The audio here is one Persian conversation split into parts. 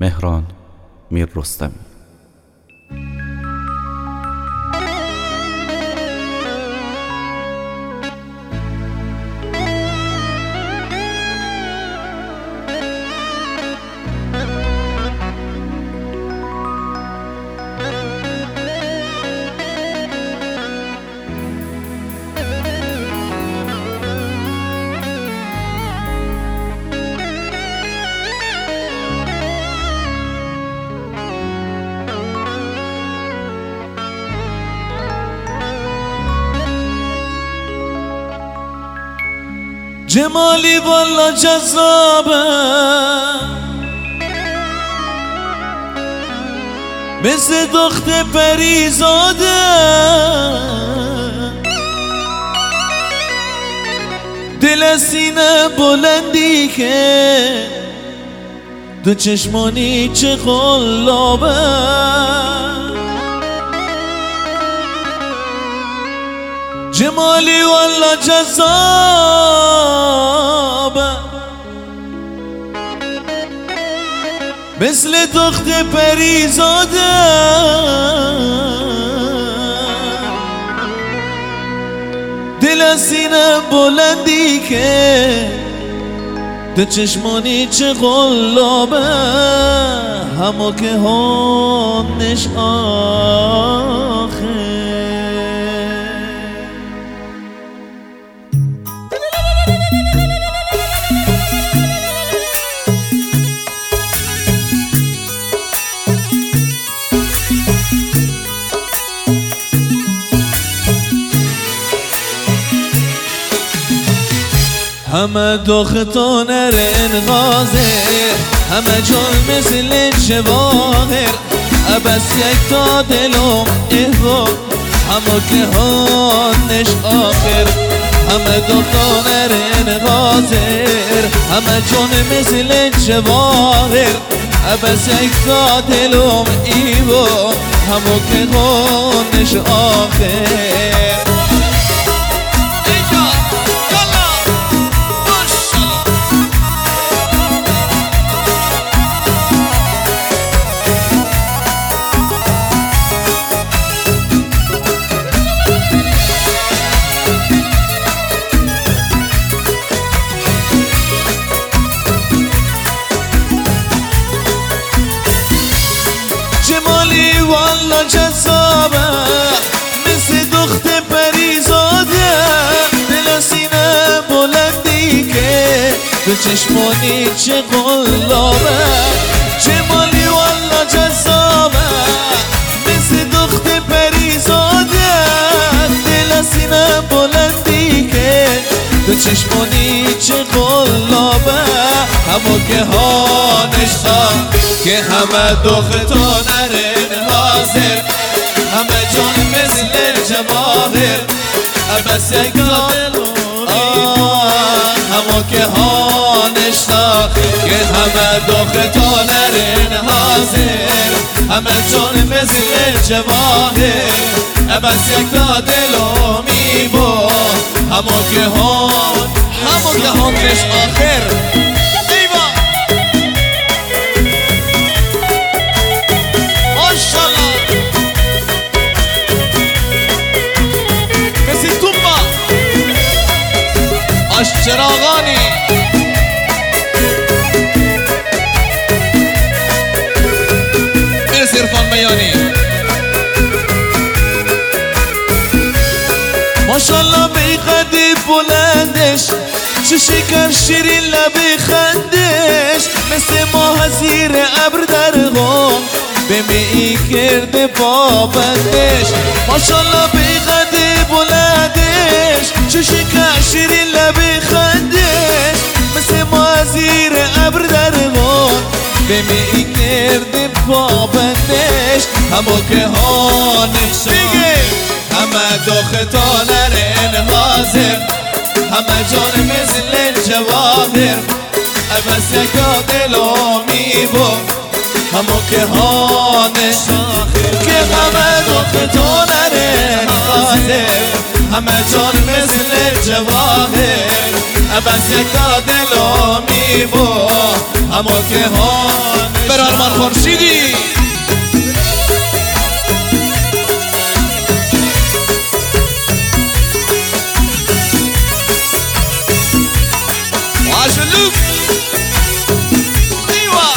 مهران میررستمی. جمالی والا جذابه، مثل دخت پریزاده، دل سینه بلندی که دو چشمانی چه قلابه. جمالی والا جذابه، مثل دخت پریزاده، دل سینه بلندی که دو چشمانی چه قلابه، همو که هانش آخه. همه دختان انغازه، همه جان مثل جواهر، بس یک تا دلم ایوا همه که هانش آخر. همه دختان انغازه، همه جان مثل جواهر، بس یک تا دلم ایوا همه که هانش آخر. جمالی والا جذابه، مثل دخت پریزاده، دل سینه بلندی که دو چشمانی چه قلابه. جمالی والا جذابه، مثل دخت پریزاده، دل سینه بلندی که دو چشمانی چه قلابه، همو که هانش که همه دختان حاضر، همه جان مثل جواهر، بس یک دل همو که هانش که همه دختان حاضر، همه جان مثل جواهر، بس یک دل میبو همو که هانش آخر. چراغانی مرسی عرفان بیانی. ماشالله بی قدی بلندش، چه شکر شیرین لبی خندش، مثل ماه زیر ابر در غم به می کرده بابندش. ماشالله بی قدی بلندش، چه شکر شیرین لبی خندش، مثل ماه زیر ابر در غم به می کرده بابندش. همو که هانش همه دختان حاضر، همه جان مثل جواهر، بس یک دلو میبو همو که هانش که همه دختان حاضر، همه جان مثل جواهر، بس یک دلو میبو اما که ها بر آرمان خورشیدی عاشلوک ایوا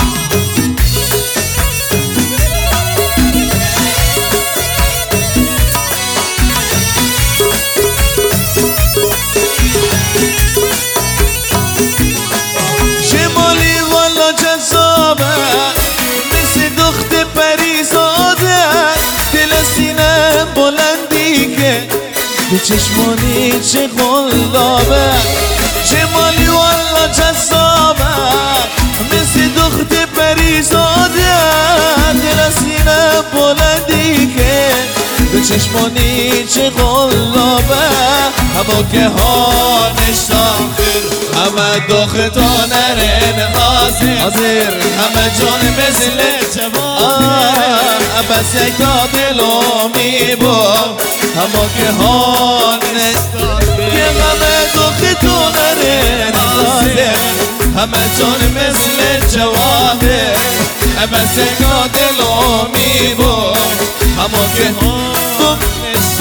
شمالی والا جذابه مثل دخت پریزاده دل سینه بلندی که تو چشمانی چه قلابه شمالی والا جذابه مثل دخت پریزاده دل سینه بلندی که تو چشمانی چه قلابه اما که حالش آخر همه دختان رن حاضر همه جان مثل جوان بس یکا دلو میبار اما که حالش که همه دختان رن حاضر همه جان مثل جوان بس یکا دلو میبار اما که حالش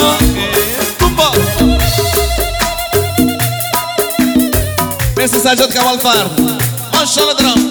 مثل سجاد کمال فرد ماشاءالله درام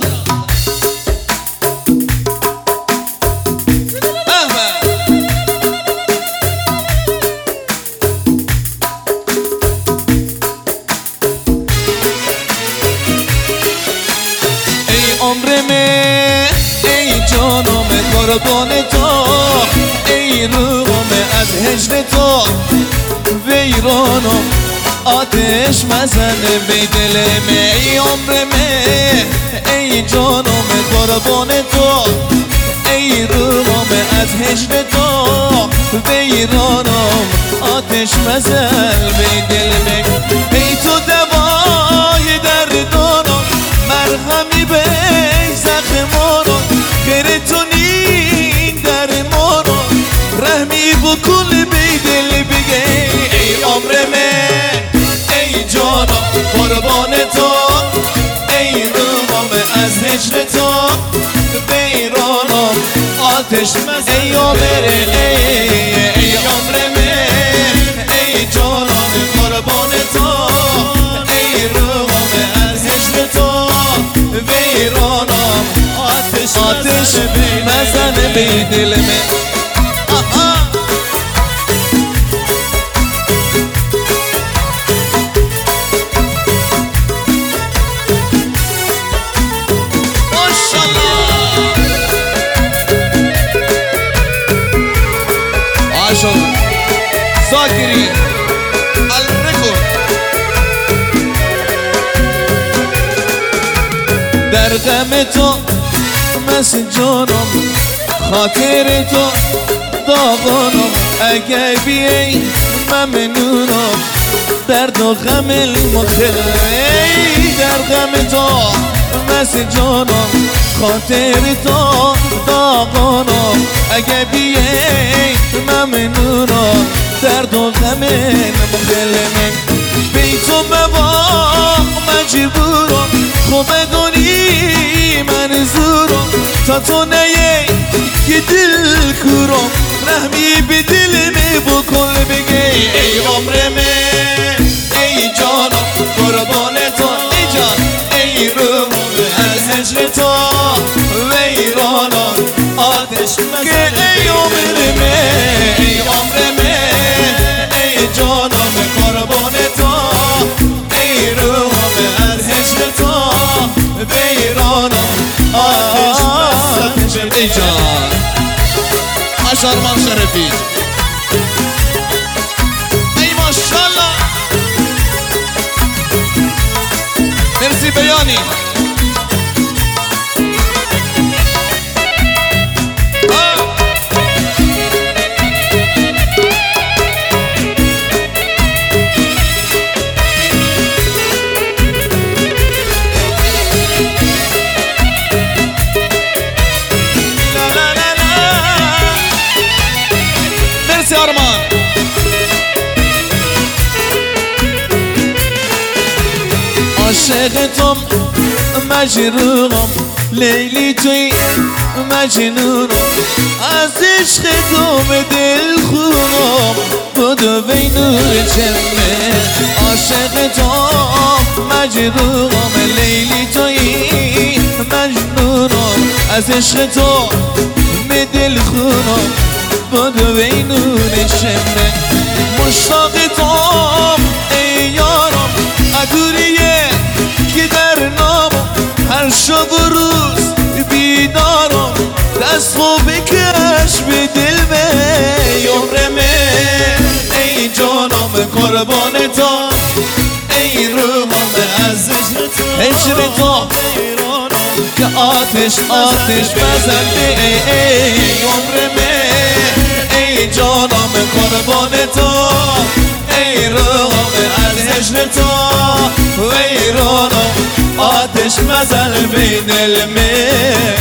ای عمر من ای جانم قربان تو ای روحم از هجر تو ویرانم آتش مزنه بی دل من ای عمر من ای جانم قربان تو ای روحم از هجر تو ویرانم آتش مزن بی دل من ای تو دوای دردانم مرهمی به زخمانم خیر تو نین درمانم رحمی بکن بی دل بگه ای عمر من ای جانم قربان تو ای روحم از هجر تو بیرانم آتش مزن ای عمر ای عمر من ای جانم قربان تو ای روحم از هجر تو بیرانم آتش مزن بی دل من ساکری الرکو در غم تو مس جانم خاطر تو داغانم اگه بیایی ممنونم درد و غم المخلی در غم تو مس جانم خاطر تو داغانم اگه بیایی ممنونم درد و غم مخلمه بی تو بباق مجبورم خوب دونی منظورم تا تو نیه که دل کورم رحمی به دل می بکن بگی ای عمر من ای جانم قربان تو ای جان ای روحم از هجر تو ویرانم آتش مزن ای عمر من ای عمر من ای جانم قربان تو ای روحم از هجر تو ویرانم آتش مزن ای جان آشارمان شرفی ای ماشالله مرسی بیانی آرمان عاشق توم مجروحم لیلی توی مجنونم از عشق تو به دل خونم بدو بی نور چشمه عاشق تو مجنونم لیلی توی مجنونم از عشق تو به دل خونم بدو بی نور چشمه مشتاق تو ای یارم عطوریه که در نامم هر شب و روز بیدارم دست و بکش به دل به یمرمه ای جانم قربان تو ای روحم از عشق تو که آتش بزنده ای یمرمه ای جانم قربان تو ای روحم از عشق تو ای روحم آتش بزن به دل من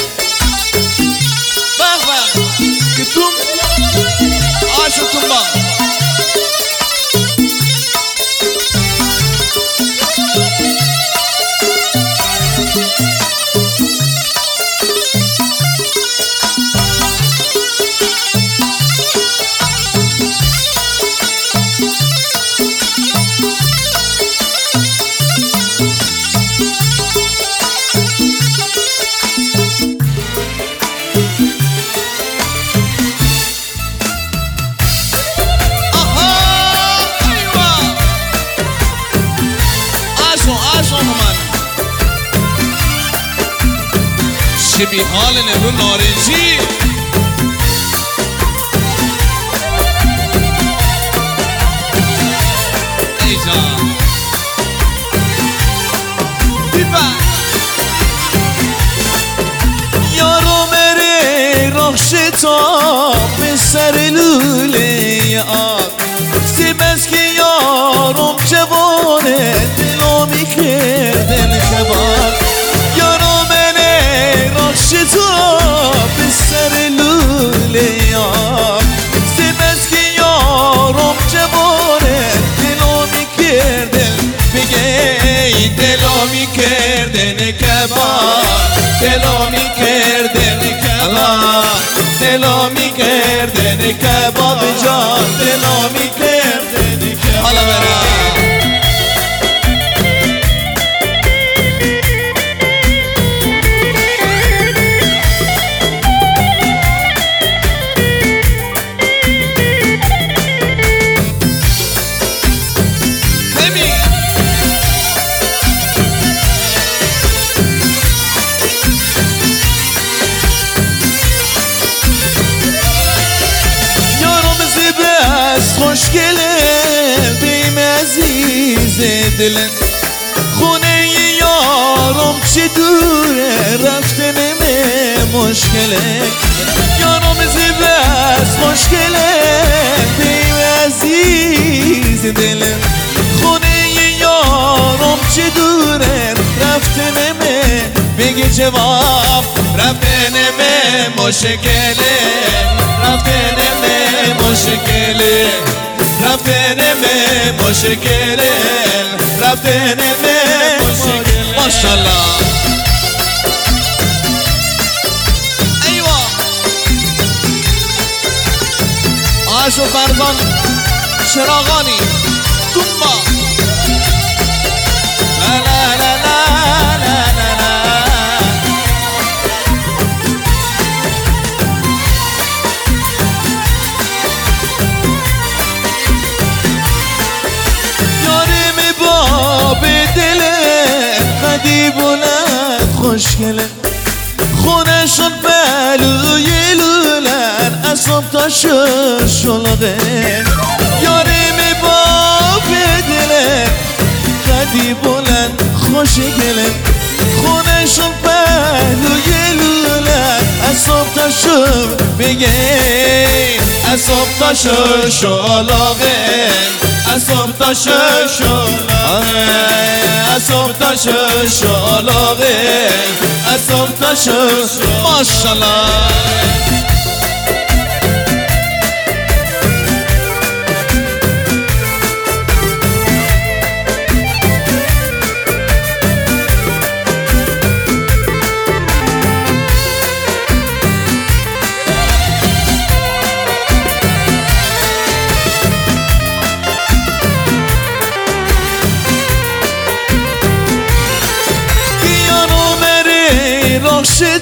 Gittim aşıktım ben شبیه حال نهرو نارنجی ای جان یارو مره راه شتاب به سر لوله آب سیبز که یارم جوانه دلومی کردن کبار شتاب به سر لوله آب سیبز که یارم جوانه دلو میکردن بگه دلو میکردن کبار دلو میکردن کبار دلو میکردن کباب جان دلو میکردن کباب حالا برم خوشگله بیم عزیز دلن خونه یارم چه دوره رفتن مشکله یارم زیباست خوشگله بیم عزیز دلن خونه یارم چه دوره رفتن بگی جواب رفتن مشکله رفتن مشکله رفتن مشکله رفتن مشکله ماشاءالله ایوا آشو فرزان شراغانی دنبا لا لا لا لا لا لا قدی بلند خوشگله خونه شد بلوی لولن اصاب تا شلغه یاریم با بدله قدی بلند خوشگله خونه شد بلوی لولن اصاب تا بگه اصاب تا شلغه اصاب تا اصاب تا شلاغه اصاب تا ماشاءالله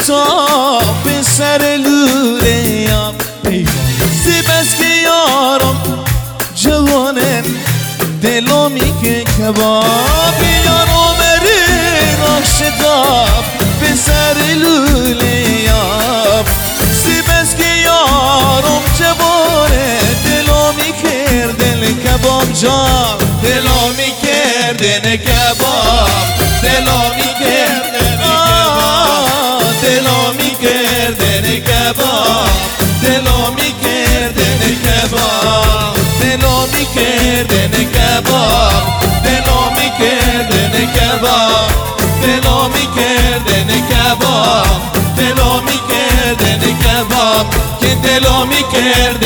شتاب به سر لوله‌ام سی بس که یارم جوانن دلو میگه کباب یارم راه شتاب به سر لوله‌ام سی بس که یارم جوانه دلو میکردن کباب جان دلو میکردن کباب دلو میکردن کباب دلو میکردن کباب دلو میکردن کباب دلو میکردن کباب دلو میکردن کباب دلو میکردن کباب دلو میکردن کباب که دلو میکردن